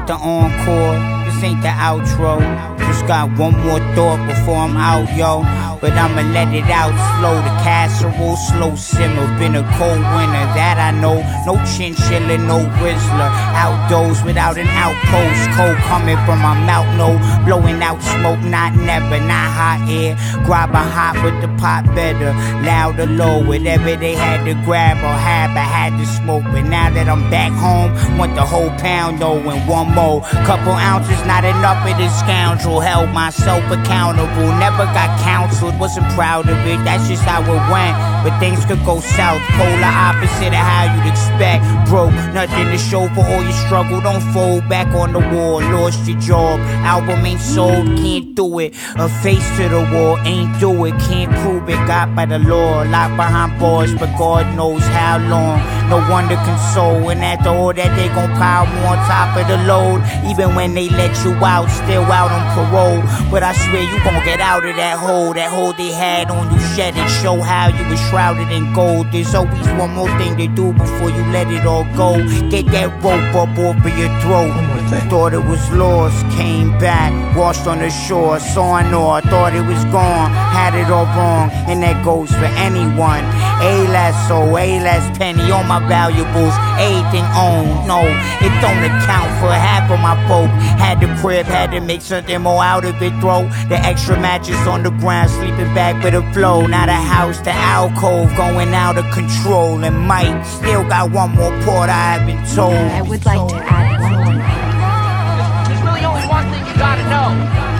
the encore, this ain't the outro. Just got one more thought before I'm out, yo. But I'ma let it out slow. The casserole slow simmer. Been a cold winter, that I know. No chinchilla, no Rizzler. Outdoors without an outpost. Cold coming from my mouth, no. Blowing out smoke, not never. Not hot air. Grab a hot with the pot better. Loud or low, whatever they had to grab or have, I had to smoke. But now that I'm back home, want the whole pound though and one more. Couple ounces, not enough of this scoundrel. Held myself accountable, never got counseled, wasn't proud of it, that's just how it went. But things could go south, polar opposite of how you'd expect. Broke, nothing to show for all your struggle, don't fold back on the wall. Lost your job, album ain't sold, can't do it. A face to the wall, ain't do it, can't prove it. Got by the law, locked behind bars, but God knows how long. No one to console, and after all that they gon' pile more on top of the load. Even when they let you out, still out on parole. But I swear you gon' get out of that hole they had on you. Shed it, show how you was shrouded in gold. There's always one more thing to do before you let it all go. Get that rope up off of your throat. Thought it was lost, came back, washed on the shore. Saw and all, thought it was gone, had it all wrong. And that goes for anyone. A last soul, A last penny, all my valuables, everything owned. No, it don't account for half of my folk. Had the crib, had to make something more out of it. Throw the extra mattress on the ground, sleeping back with a flow. Not a house to alcove, going out of control. And Mike still got one more port, I have been told. I would like to add one more. There's really only one thing you gotta know.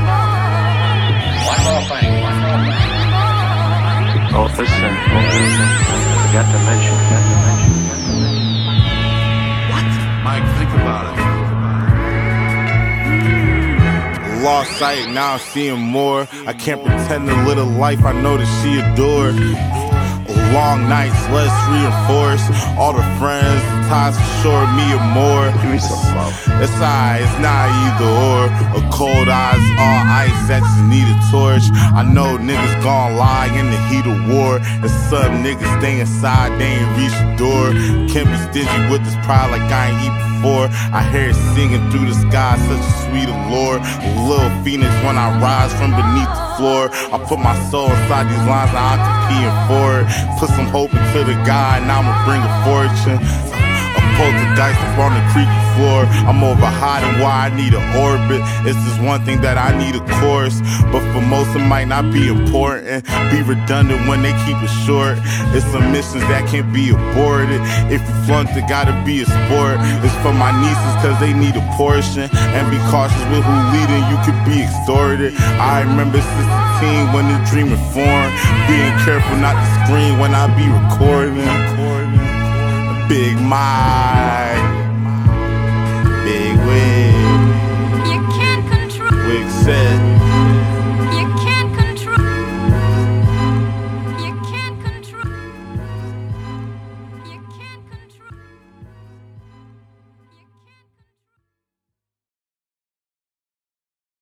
One more thing. Oh, listen. Forgot to mention. What? Mike, think about it. Lost sight, now I'm seeing more. I can't pretend to live a life I know that she adored. Long nights, let's reinforce. All the friends, the ties assured me of more. Give me some love. It's alright, it's not either or. A cold eyes, all ice, that just need a torch. I know niggas gon' lie in the heat of war. And some niggas stay inside, they ain't reach the door. Can't be stingy with this pride like I ain't eat before. I hear it singing through the sky, such a sweet allure. A little phoenix when I rise from beneath the floor. I put my soul inside these lines, now I'm competing for it. Put some hope into the God, now I'ma bring a fortune. Poltergeist up on the creaky floor. I'm over hiding why I need an orbit. It's just one thing that I need, a course. But for most it might not be important. Be redundant when they keep it short. It's some missions that can't be aborted. If you flunked it, gotta be a sport. It's for my nieces cause they need a portion. And be cautious with who leading, you could be extorted. I remember 16 when the dream was formed. Being careful not to scream when I be recording. Big Mike, Big Wig, You can't control. Wig said.